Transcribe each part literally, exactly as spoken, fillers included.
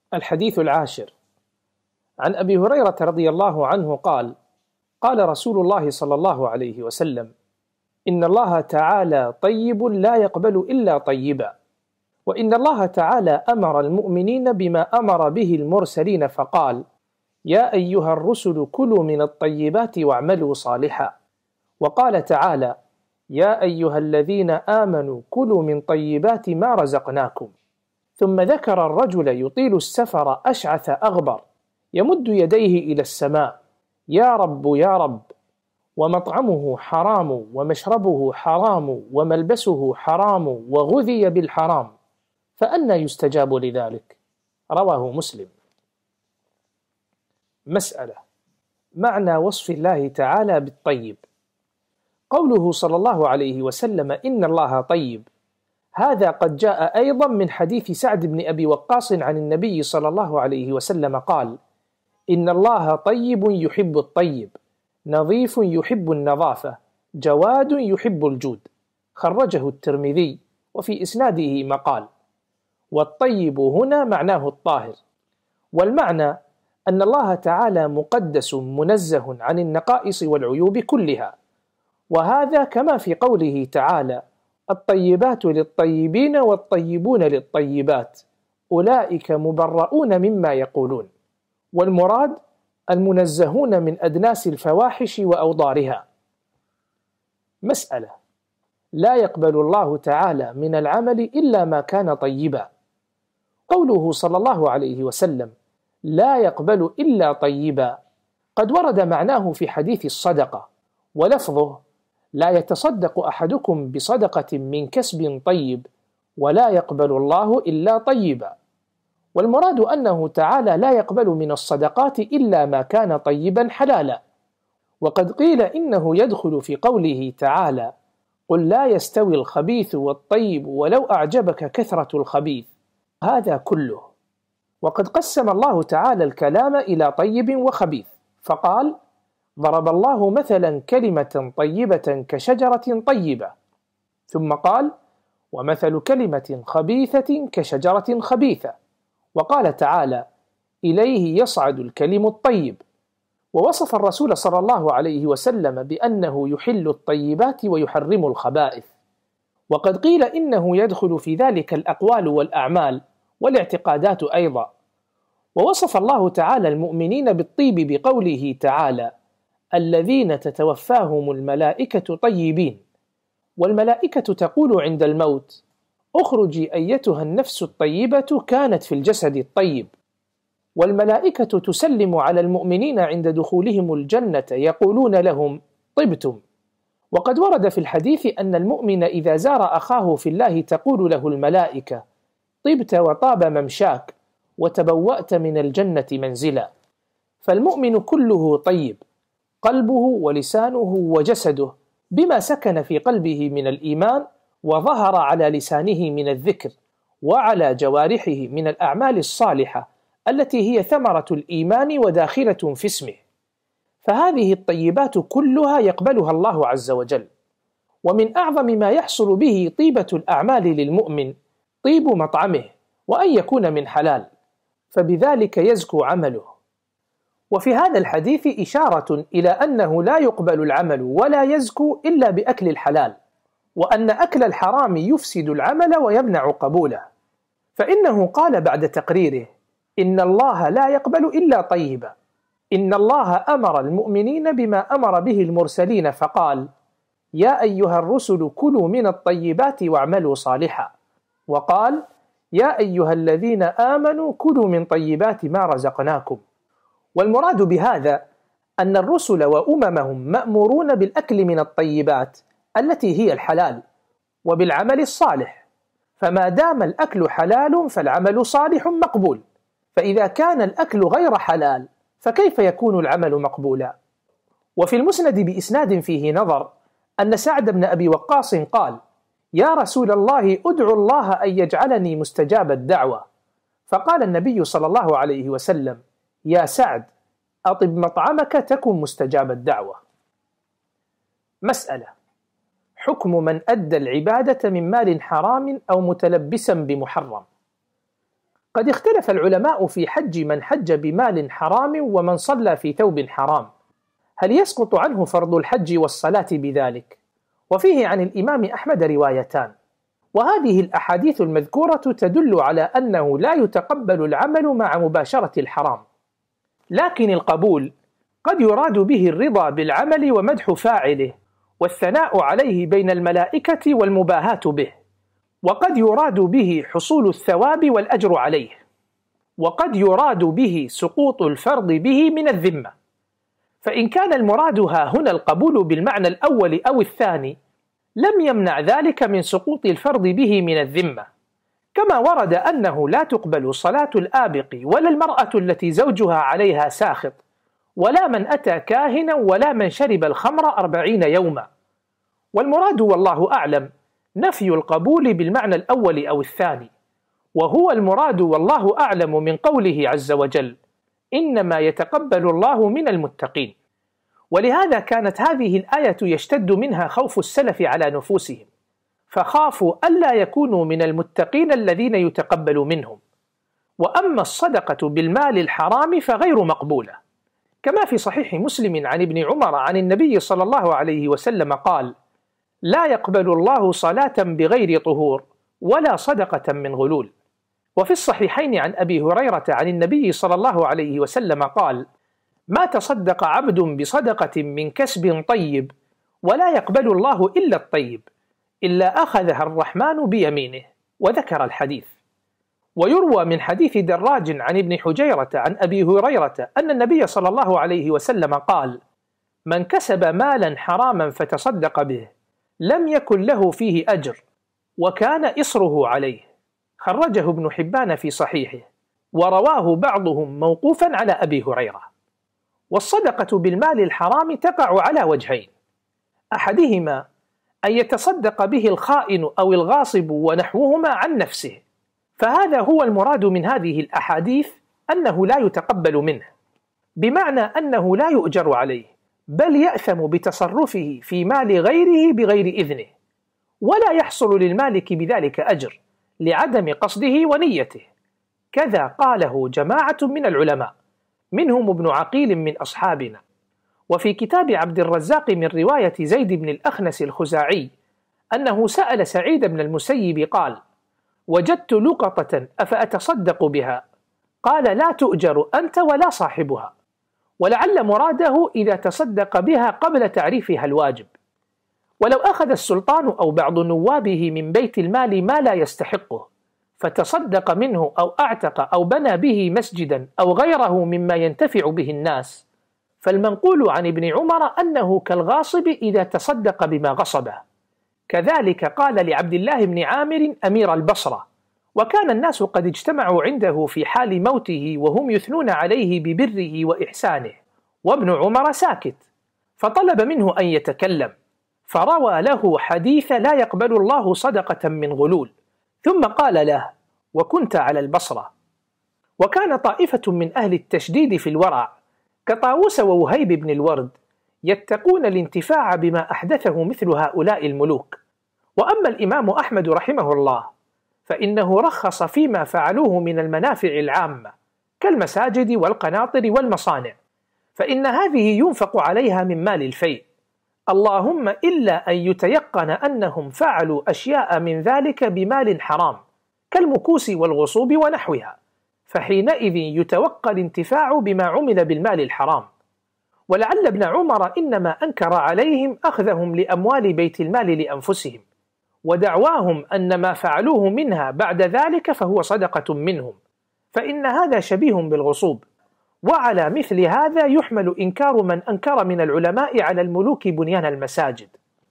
الحديث العاشر عن أبي هريرة رضي الله عنه قال: قال رسول الله صلى الله عليه وسلم: إن الله تعالى طيب لا يقبل إلا طيبا، وإن الله تعالى أمر المؤمنين بما أمر به المرسلين فقال: يا أيها الرسل كلوا من الطيبات واعملوا صالحا، وقال تعالى: يا أيها الذين آمنوا كلوا من طيبات ما رزقناكم. ثم ذكر الرجل يطيل السفر أشعث أغبر يمد يديه إلى السماء: يا رب يا رب، ومطعمه حرام ومشربه حرام وملبسه حرام وغذي بالحرام، فأنى يستجاب لذلك؟ رواه مسلم. مسألة: معنى وصف الله تعالى بالطيب. قوله صلى الله عليه وسلم إن الله طيب، هذا قد جاء أيضا من حديث سعد بن أبي وقاص عن النبي صلى الله عليه وسلم قال: إن الله طيب يحب الطيب، نظيف يحب النظافة، جواد يحب الجود. خرجه الترمذي، وفي إسناده مقال. والطيب هنا معناه الطاهر، والمعنى أن الله تعالى مقدس منزه عن النقائص والعيوب كلها، وهذا كما في قوله تعالى: الطيبات للطيبين والطيبون للطيبات أولئك مبرؤون مما يقولون. والمراد المنزهون من أدناس الفواحش وأوضارها. مسألة: لا يقبل الله تعالى من العمل إلا ما كان طيبا. قوله صلى الله عليه وسلم لا يقبل إلا طيبا قد ورد معناه في حديث الصدقة، ولفظه: لا يتصدق أحدكم بصدقة من كسب طيب ولا يقبل الله إلا طيبا. والمراد أنه تعالى لا يقبل من الصدقات إلا ما كان طيبا حلالا. وقد قيل إنه يدخل في قوله تعالى: قل لا يستوي الخبيث والطيب ولو أعجبك كثرة الخبيث. هذا كله. وقد قسم الله تعالى الكلام إلى طيب وخبيث، فقال: ضرب الله مثلا كلمة طيبة كشجرة طيبة، ثم قال: ومثل كلمة خبيثة كشجرة خبيثة، وقال تعالى: إليه يصعد الكلم الطيب. ووصف الرسول صلى الله عليه وسلم بأنه يحل الطيبات ويحرم الخبائث. وقد قيل إنه يدخل في ذلك الأقوال والأعمال والاعتقادات أيضا. ووصف الله تعالى المؤمنين بالطيب بقوله تعالى: الذين تتوفاهم الملائكة طيبين. والملائكة تقول عند الموت: اخرجي أيتها النفس الطيبة كانت في الجسد الطيب. والملائكة تسلم على المؤمنين عند دخولهم الجنة، يقولون لهم: طبتم. وقد ورد في الحديث أن المؤمن إذا زار أخاه في الله تقول له الملائكة: طبت وطاب ممشاك وتبوأت من الجنة منزلا. فالمؤمن كله طيب، قلبه ولسانه وجسده، بما سكن في قلبه من الإيمان وظهر على لسانه من الذكر، وعلى جوارحه من الأعمال الصالحة التي هي ثمرة الإيمان وداخلة في اسمه. فهذه الطيبات كلها يقبلها الله عز وجل. ومن أعظم ما يحصل به طيبة الأعمال للمؤمن طيب مطعمه، وأن يكون من حلال، فبذلك يزكو عمله. وفي هذا الحديث إشارة إلى أنه لا يقبل العمل ولا يزكو إلا بأكل الحلال، وأن أكل الحرام يفسد العمل ويمنع قبوله. فإنه قال بعد تقريره: إن الله لا يقبل إلا طيبا. إن الله أمر المؤمنين بما أمر به المرسلين فقال: يا أيها الرسل كلوا من الطيبات واعملوا صالحا، وقال: يا أيها الذين آمنوا كلوا من طيبات ما رزقناكم. والمراد بهذا أن الرسل وأممهم مأمورون بالأكل من الطيبات التي هي الحلال، وبالعمل الصالح. فما دام الأكل حلال فالعمل صالح مقبول، فإذا كان الأكل غير حلال فكيف يكون العمل مقبولا؟ وفي المسند بإسناد فيه نظر أن سعد بن أبي وقاص قال: يا رسول الله أدعو الله أن يجعلني مستجاب الدعوة. فقال النبي صلى الله عليه وسلم: يا سعد، أطب مطعمك تكن مستجاب الدعوة. مسألة: حكم من أدى العبادة من مال حرام أو متلبسا بمحرم. قد اختلف العلماء في حج من حج بمال حرام ومن صلى في ثوب حرام، هل يسقط عنه فرض الحج والصلاة بذلك؟ وفيه عن الإمام أحمد روايتان، وهذه الأحاديث المذكورة تدل على أنه لا يتقبل العمل مع مباشرة الحرام، لكن القبول قد يراد به الرضا بالعمل ومدح فاعله والثناء عليه بين الملائكة والمباهاة به، وقد يراد به حصول الثواب والأجر عليه، وقد يراد به سقوط الفرض به من الذمة. فإن كان المراد ها هنا القبول بالمعنى الأول أو الثاني لم يمنع ذلك من سقوط الفرض به من الذمة، كما ورد أنه لا تقبل صلاة الآبق ولا المرأة التي زوجها عليها ساخط ولا من أتى كاهنا ولا من شرب الخمر أربعين يوما. والمراد والله أعلم نفي القبول بالمعنى الأول أو الثاني، وهو المراد والله أعلم من قوله عز وجل: إنما يتقبل الله من المتقين. ولهذا كانت هذه الآية يشتد منها خوف السلف على نفوسهم، فخافوا ألا يكونوا من المتقين الذين يتقبل منهم. وأما الصدقة بالمال الحرام فغير مقبولة، كما في صحيح مسلم عن ابن عمر عن النبي صلى الله عليه وسلم قال: لا يقبل الله صلاة بغير طهور ولا صدقة من غلول. وفي الصحيحين عن أبي هريرة عن النبي صلى الله عليه وسلم قال: ما تصدق عبد بصدقة من كسب طيب ولا يقبل الله إلا الطيب إلا أخذها الرحمن بيمينه، وذكر الحديث. ويروى من حديث دراج عن ابن حجيرة عن أبي هريرة أن النبي صلى الله عليه وسلم قال: من كسب مالا حراما فتصدق به لم يكن له فيه أجر وكان إصره عليه، خرجه ابن حبان في صحيحه، ورواه بعضهم موقوفا على أبي هريرة. والصدقة بالمال الحرام تقع على وجهين: أحدهما أن يتصدق به الخائن أو الغاصب ونحوهما عن نفسه، فهذا هو المراد من هذه الأحاديث أنه لا يتقبل منه، بمعنى أنه لا يؤجر عليه، بل يأثم بتصرفه في مال غيره بغير إذنه، ولا يحصل للمالك بذلك أجر لعدم قصده ونيته. كذا قاله جماعة من العلماء منهم ابن عقيل من أصحابنا. وفي كتاب عبد الرزاق من رواية زيد بن الأخنس الخزاعي أنه سأل سعيد بن المسيب قال: وجدت لقطة أفأتصدق بها؟ قال: لا تؤجر أنت ولا صاحبها. ولعل مراده إذا تصدق بها قبل تعريفها الواجب. ولو أخذ السلطان أو بعض نوابه من بيت المال ما لا يستحقه فتصدق منه أو أعتق أو بنى به مسجدا أو غيره مما ينتفع به الناس، فالمنقول عن ابن عمر أنه كالغاصب إذا تصدق بما غصبه. كذلك قال لعبد الله بن عامر أمير البصرة، وكان الناس قد اجتمعوا عنده في حال موته وهم يثنون عليه ببره وإحسانه، وابن عمر ساكت، فطلب منه أن يتكلم، فروى له حديث لا يقبل الله صدقة من غلول، ثم قال له: وكنت على البصرة. وكان طائفة من أهل التشديد في الورع كطاووس ووهيب بن الورد يتقون الانتفاع بما أحدثه مثل هؤلاء الملوك. وأما الإمام أحمد رحمه الله فإنه رخص فيما فعلوه من المنافع العامة كالمساجد والقناطر والمصانع، فإن هذه ينفق عليها من مال الفيء، اللهم إلا أن يتيقن أنهم فعلوا أشياء من ذلك بمال حرام كالمكوس والغصوب ونحوها، فحينئذ يتوقع الانتفاع بما عمل بالمال الحرام. ولعل ابن عمر إنما أنكر عليهم أخذهم لأموال بيت المال لأنفسهم، ودعواهم أن ما فعلوه منها بعد ذلك فهو صدقة منهم، فإن هذا شبيه بالغصوب. وعلى مثل هذا يحمل إنكار من أنكر من العلماء على الملوك بنيان المساجد.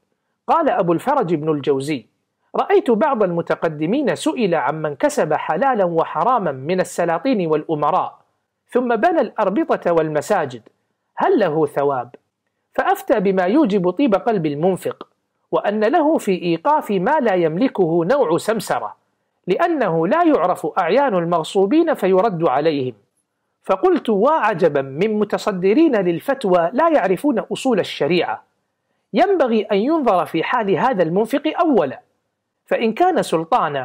قال أبو الفرج بن الجوزي: رأيت بعض المتقدمين سئل عمن كسب حلالا وحراما من السلاطين والأمراء ثم بنى الأربطة والمساجد هل له ثواب؟ فأفتى بما يوجب طيب قلب المنفق، وأن له في إيقاف ما لا يملكه نوع سمسرة، لأنه لا يعرف أعيان المغصوبين فيرد عليهم. فقلت: وعجبا من متصدرين للفتوى لا يعرفون أصول الشريعة. ينبغي أن ينظر في حال هذا المنفق أولا، فإن كان سلطانا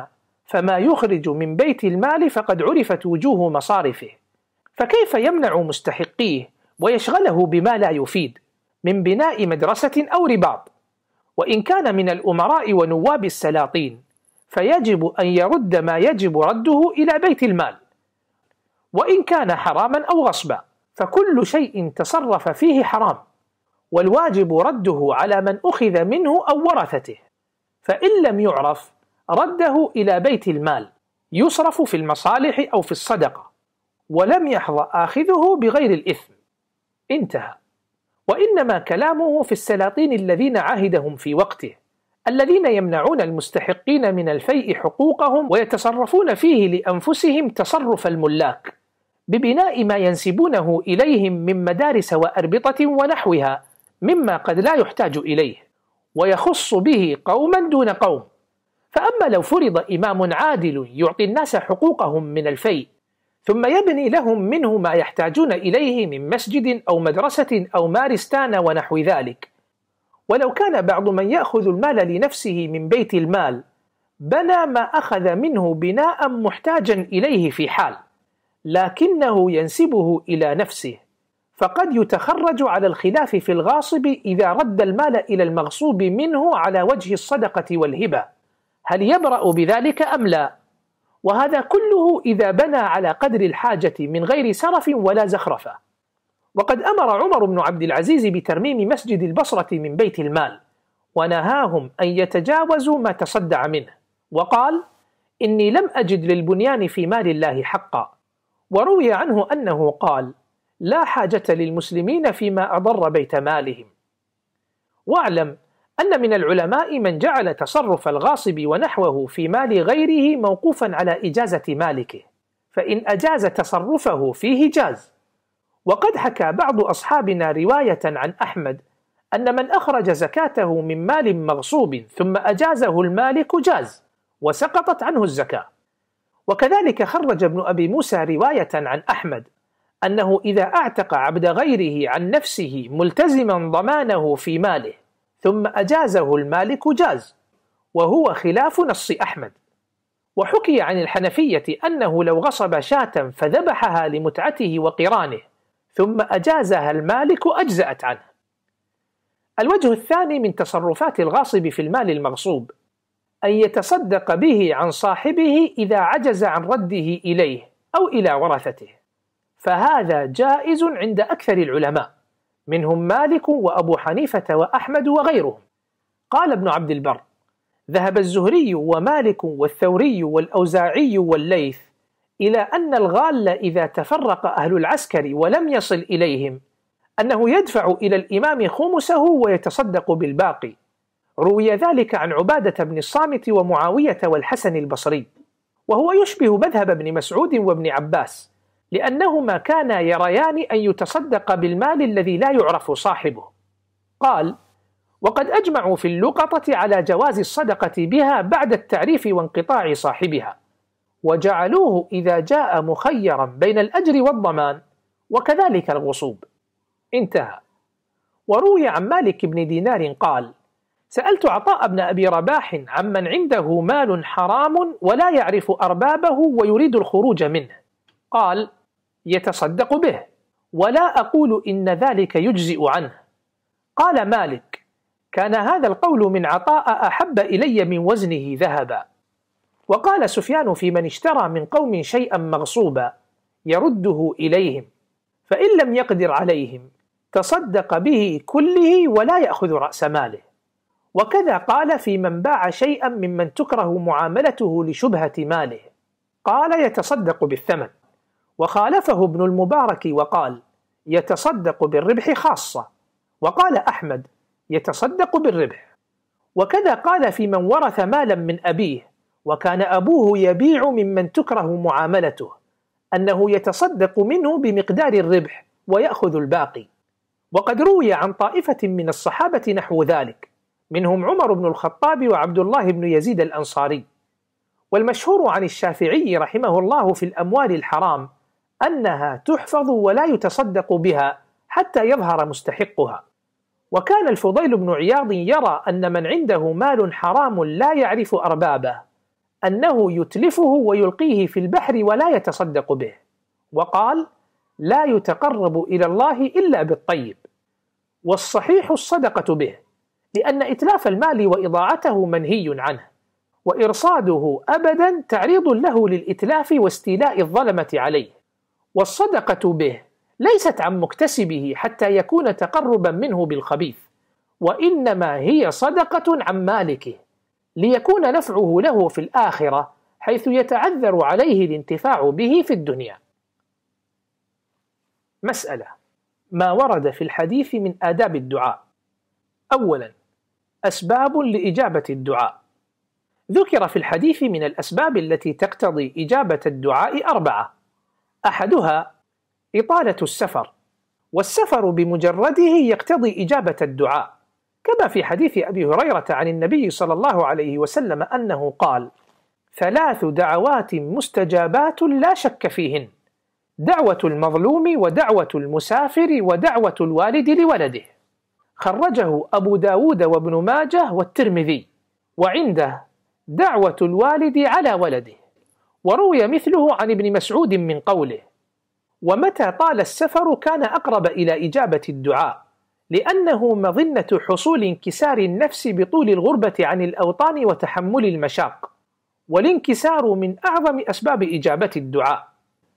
فما يخرج من بيت المال فقد عرفت وجوه مصارفه، فكيف يمنع مستحقيه ويشغله بما لا يفيد من بناء مدرسة أو رباط؟ وإن كان من الأمراء ونواب السلاطين فيجب أن يرد ما يجب رده إلى بيت المال، وإن كان حراما أو غصبا فكل شيء تصرف فيه حرام، والواجب رده على من أخذ منه أو ورثته، فإن لم يعرف رده إلى بيت المال يصرف في المصالح أو في الصدقة، ولم يحظى آخذه بغير الإثم. انتهى. وإنما كلامه في السلاطين الذين عهدهم في وقته، الذين يمنعون المستحقين من الفيء حقوقهم ويتصرفون فيه لأنفسهم تصرف الملاك ببناء ما ينسبونه إليهم من مدارس وأربطة ونحوها مما قد لا يحتاج إليه، ويخص به قوما دون قوم. فأما لو فرض إمام عادل يعطي الناس حقوقهم من الفيء ثم يبني لهم منه ما يحتاجون إليه من مسجد أو مدرسة أو مارستان ونحو ذلك، ولو كان بعض من يأخذ المال لنفسه من بيت المال بنى ما أخذ منه بناء محتاجا إليه في حال، لكنه ينسبه إلى نفسه، فقد يتخرج على الخلاف في الغاصب إذا رد المال إلى المغصوب منه على وجه الصدقة والهبة، هل يبرأ بذلك أم لا؟ وهذا كله إذا بنى على قدر الحاجة من غير سرف ولا زخرفة. وقد أمر عمر بن عبد العزيز بترميم مسجد البصرة من بيت المال، ونهاهم أن يتجاوزوا ما تصدع منه، وقال: إني لم أجد للبنيان في مال الله حقا. وروي عنه أنه قال: لا حاجة للمسلمين فيما أضر بيت مالهم. واعلم أن من العلماء من جعل تصرف الغاصب ونحوه في مال غيره موقوفا على إجازة مالكه، فإن أجاز تصرفه فيه جاز. وقد حكى بعض أصحابنا رواية عن أحمد أن من أخرج زكاته من مال مغصوب ثم أجازه المالك جاز وسقطت عنه الزكاة. وكذلك خرج ابن أبي موسى رواية عن أحمد أنه إذا أعتق عبد غيره عن نفسه ملتزما ضمانه في ماله ثم أجازه المالك جاز، وهو خلاف نص أحمد. وحكي عن الحنفية أنه لو غصب شاة فذبحها لمتعته وقرانه ثم أجازها المالك أجزأت عنه. الوجه الثاني من تصرفات الغاصب في المال المغصوب أن يتصدق به عن صاحبه إذا عجز عن رده إليه أو إلى ورثته، فهذا جائز عند أكثر العلماء منهم مالك وأبو حنيفة وأحمد وغيرهم. قال ابن عبد البر: ذهب الزهري ومالك والثوري والأوزاعي والليث إلى أن الغال إذا تفرق أهل العسكر ولم يصل إليهم أنه يدفع إلى الإمام خمسه ويتصدق بالباقي. روي ذلك عن عبادة بن الصامت ومعاوية والحسن البصري، وهو يشبه مذهب ابن مسعود وابن عباس، لأنهما كانا يريان أن يتصدق بالمال الذي لا يعرف صاحبه. قال: وقد أجمعوا في اللقطة على جواز الصدقة بها بعد التعريف وانقطاع صاحبها، وجعلوه إذا جاء مخيرا بين الأجر والضمان، وكذلك الغصوب. انتهى. وروي عن مالك بن دينار قال: سألت عطاء بن أبي رباح عمن عنده مال حرام ولا يعرف أربابه ويريد الخروج منه، قال: يتصدق به، ولا أقول إن ذلك يجزئ عنه. قال مالك: كان هذا القول من عطاء أحب إلي من وزنه ذهبا. وقال سفيان في من اشترى من قوم شيئا مغصوبا يرده إليهم، فإن لم يقدر عليهم تصدق به كله ولا يأخذ رأس ماله. وكذا قال في من باع شيئا ممن تكره معاملته لشبهة ماله، قال: يتصدق بالثمن. وخالفه ابن المبارك وقال: يتصدق بالربح خاصة. وقال أحمد: يتصدق بالربح. وكذا قال في من ورث مالا من أبيه وكان أبوه يبيع ممن تكره معاملته، أنه يتصدق منه بمقدار الربح ويأخذ الباقي. وقد روي عن طائفة من الصحابة نحو ذلك، منهم عمر بن الخطاب وعبد الله بن يزيد الأنصاري. والمشهور عن الشافعي رحمه الله في الأموال الحرام أنها تحفظ ولا يتصدق بها حتى يظهر مستحقها. وكان الفضيل بن عياض يرى أن من عنده مال حرام لا يعرف أربابه أنه يتلفه ويلقيه في البحر ولا يتصدق به، وقال: لا يتقرب إلى الله إلا بالطيب. والصحيح الصدقة به، لأن إتلاف المال وإضاعته منهي عنه، وإرصاده أبدا تعريض له للإتلاف واستيلاء الظلمة عليه. والصدقة به ليست عن مكتسبه حتى يكون تقربا منه بالخبيث، وإنما هي صدقة عن مالكه ليكون نفعه له في الآخرة، حيث يتعذر عليه الانتفاع به في الدنيا. مسألة: ما ورد في الحديث من آداب الدعاء. أولا، أسباب لإجابة الدعاء. ذكر في الحديث من الأسباب التي تقتضي إجابة الدعاء أربعة، أحدها إطالة السفر، والسفر بمجرده يقتضي إجابة الدعاء، كما في حديث أبي هريرة عن النبي صلى الله عليه وسلم أنه قال: ثلاث دعوات مستجابات لا شك فيهن: دعوة المظلوم، ودعوة المسافر، ودعوة الوالد لولده. خرجه أبو داود وابن ماجه والترمذي، وعنده دعوة الوالد على ولده. وروي مثله عن ابن مسعود من قوله: ومتى طال السفر كان أقرب إلى إجابة الدعاء، لأنه مظنة حصول انكسار النفس بطول الغربة عن الأوطان وتحمل المشاق، والانكسار من أعظم أسباب إجابة الدعاء.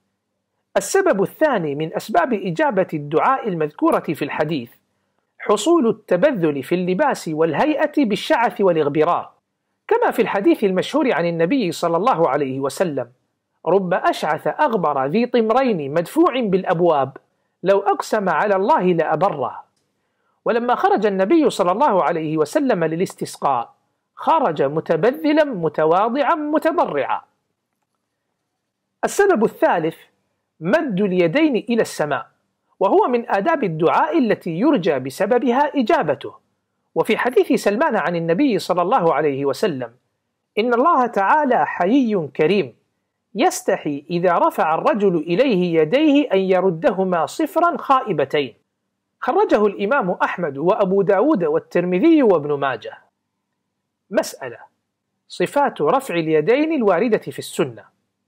السبب الثاني من أسباب إجابة الدعاء المذكورة في الحديث حصول التبذل في اللباس والهيئة بالشعث والإغبرار، كما في الحديث المشهور عن النبي صلى الله عليه وسلم: رب أشعث أغبر ذي طمرين مدفوع بالأبواب لو أقسم على الله لأبره. ولما خرج النبي صلى الله عليه وسلم للاستسقاء خرج متبذلا متواضعا متضرعا. السبب الثالث مد اليدين إلى السماء، وهو من آداب الدعاء التي يرجى بسببها إجابته. وفي حديث سلمان عن النبي صلى الله عليه وسلم: إن الله تعالى حيي كريم يستحي إذا رفع الرجل إليه يديه أن يردهما صفرا خائبتين. خرجه الإمام أحمد وأبو داود والترمذي وابن ماجه. مسألة: صفات رفع اليدين الواردة في السنة.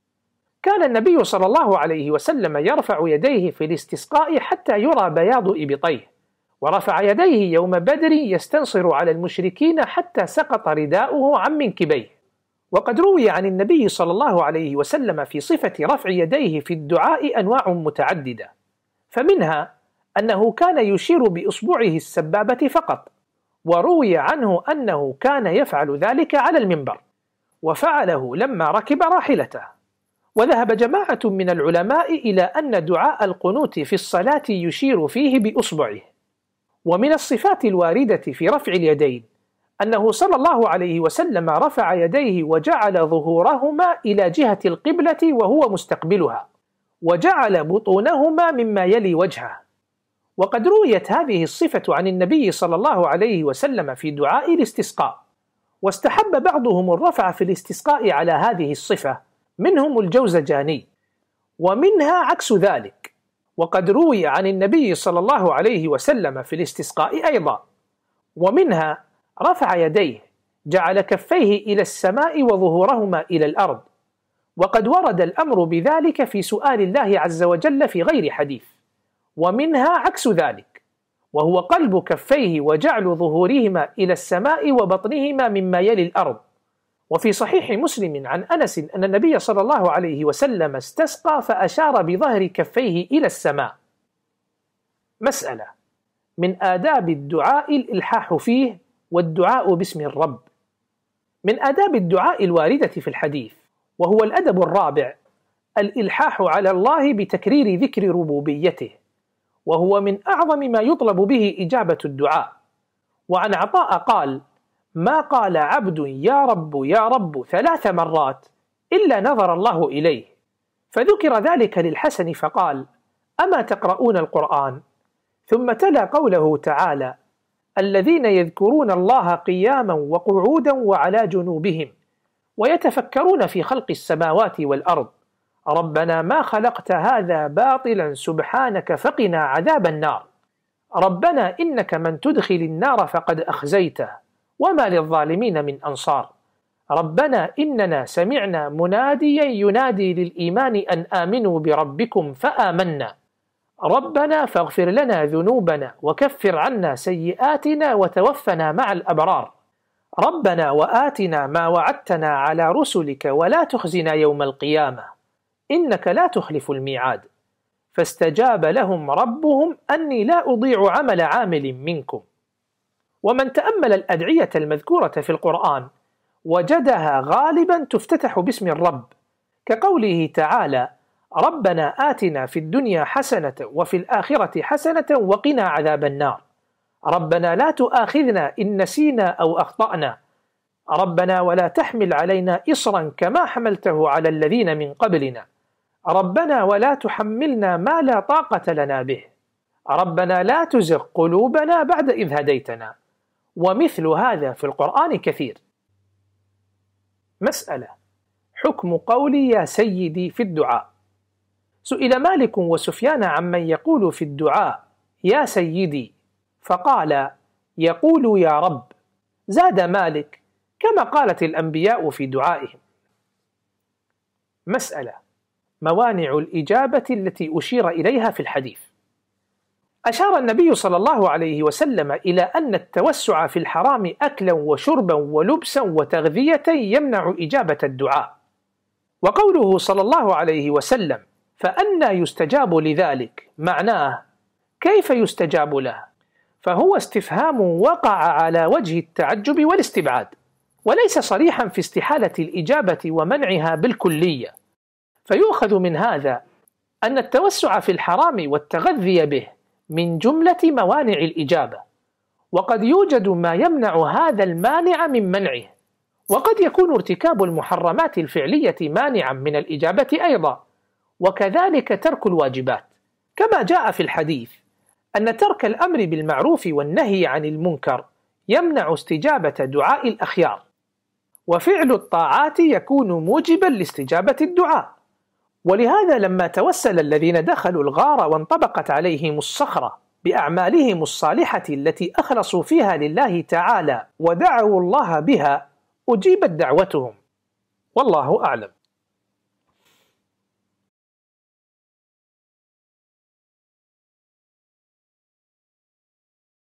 كان النبي صلى الله عليه وسلم يرفع يديه في الاستسقاء حتى يرى بياض إبطيه، ورفع يديه يوم بدر يستنصر على المشركين حتى سقط رداؤه عن منكبيه. وقد روي عن النبي صلى الله عليه وسلم في صفة رفع يديه في الدعاء أنواع متعددة، فمنها أنه كان يشير بإصبعه السبابة فقط، وروي عنه أنه كان يفعل ذلك على المنبر، وفعله لما ركب راحلته. وذهب جماعة من العلماء إلى أن دعاء القنوت في الصلاة يشير فيه بإصبعه. ومن الصفات الواردة في رفع اليدين أنه صلى الله عليه وسلم رفع يديه وجعل ظهورهما إلى جهة القبلة وهو مستقبلها، وجعل بطونهما مما يلي وجهه. وقد رويت هذه الصفة عن النبي صلى الله عليه وسلم في دعاء الاستسقاء، واستحب بعضهم الرفع في الاستسقاء على هذه الصفة، منهم الجوزجاني، ومنها عكس ذلك. وقد روي عن النبي صلى الله عليه وسلم في الاستسقاء أيضا، ومنها رفع يديه جعل كفيه إلى السماء وظهورهما إلى الأرض، وقد ورد الأمر بذلك في سؤال الله عز وجل في غير حديث. ومنها عكس ذلك، وهو قلب كفيه وجعل ظهورهما إلى السماء وبطنهما مما يلي الأرض. وفي صحيح مسلم عن أنس أن النبي صلى الله عليه وسلم استسقى فأشار بظهر كفيه إلى السماء. مسألة: من آداب الدعاء الإلحاح فيه والدعاء باسم الرب. من آداب الدعاء الواردة في الحديث، وهو الأدب الرابع، الإلحاح على الله بتكرير ذكر ربوبيته، وهو من أعظم ما يطلب به إجابة الدعاء. وعن عطاء قال: ما قال عبد يا رب يا رب ثلاث مرات إلا نظر الله إليه. فذكر ذلك للحسن فقال: أما تقرؤون القرآن؟ ثم تلا قوله تعالى: الذين يذكرون الله قياما وقعودا وعلى جنوبهم ويتفكرون في خلق السماوات والأرض ربنا ما خلقت هذا باطلا سبحانك فقنا عذاب النار ربنا إنك من تدخل النار فقد أخزيته وما للظالمين من أنصار ربنا إننا سمعنا مناديا ينادي للإيمان أن آمنوا بربكم فآمنا ربنا فاغفر لنا ذنوبنا وكفر عنا سيئاتنا وتوفنا مع الأبرار ربنا وآتنا ما وعدتنا على رسلك ولا تخزنا يوم القيامة إنك لا تخلف الميعاد فاستجاب لهم ربهم أني لا أضيع عمل عامل منكم. ومن تأمل الأدعية المذكورة في القرآن وجدها غالبا تفتتح باسم الرب، كقوله تعالى ربنا آتنا في الدنيا حسنة وفي الآخرة حسنة وقنا عذاب النار ربنا لا تؤاخذنا إن نسينا أو أخطأنا ربنا ولا تحمل علينا إصرا كما حملته على الذين من قبلنا ربنا ولا تحملنا ما لا طاقة لنا به ربنا لا تزغ قلوبنا بعد إذ هديتنا. ومثل هذا في القرآن كثير. مسألة: حكم قولي يا سيدي في الدعاء. سئل مالك وسفيان عمن يقول في الدعاء يا سيدي فقال يقول يا رب. زاد مالك كما قالت الأنبياء في دعائهم. مسألة: موانع الإجابة التي أشير إليها في الحديث. أشار النبي صلى الله عليه وسلم إلى أن التوسع في الحرام أكلا وشربا ولبسا وتغذية يمنع إجابة الدعاء. وقوله صلى الله عليه وسلم فأنى يستجاب لذلك معناه كيف يستجاب له؟ فهو استفهام وقع على وجه التعجب والاستبعاد، وليس صريحا في استحالة الإجابة ومنعها بالكلية. فيؤخذ من هذا أن التوسع في الحرام والتغذي به من جملة موانع الإجابة، وقد يوجد ما يمنع هذا المانع من منعه، وقد يكون ارتكاب المحرمات الفعلية مانعا من الإجابة أيضا، وكذلك ترك الواجبات، كما جاء في الحديث أن ترك الأمر بالمعروف والنهي عن المنكر يمنع استجابة دعاء الأخيار، وفعل الطاعات يكون موجبا لاستجابة الدعاء. ولهذا لما توسل الذين دخلوا الغار وانطبقت عليهم الصخرة بأعمالهم الصالحة التي أخلصوا فيها لله تعالى ودعوا الله بها أجيبت دعوتهم، والله أعلم.